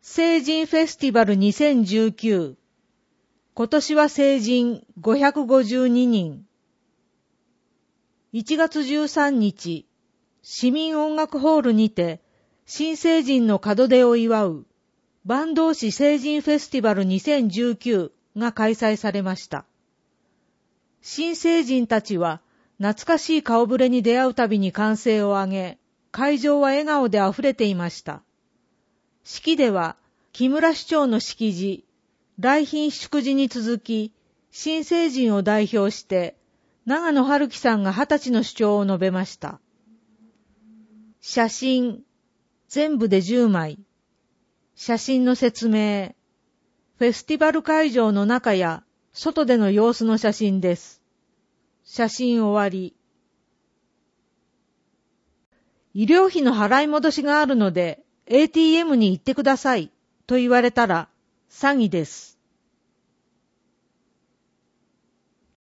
成人フェスティバル2019。今年は成人552人。1月13日、市民音楽ホールにて、新成人の門出を祝う、坂東市成人フェスティバル2019が開催されました。新成人たちは、懐かしい顔ぶれに出会うたびに歓声を上げ、会場は笑顔であふれていました。式では、木村市長の式辞、来賓祝辞に続き、新成人を代表して、長野春樹さんが20歳の主張を述べました。写真、全部で10枚。写真の説明。フェスティバル会場の中や外での様子の写真です。写真終わり。医療費の払い戻しがあるので ATM に行ってくださいと言われたら詐欺です。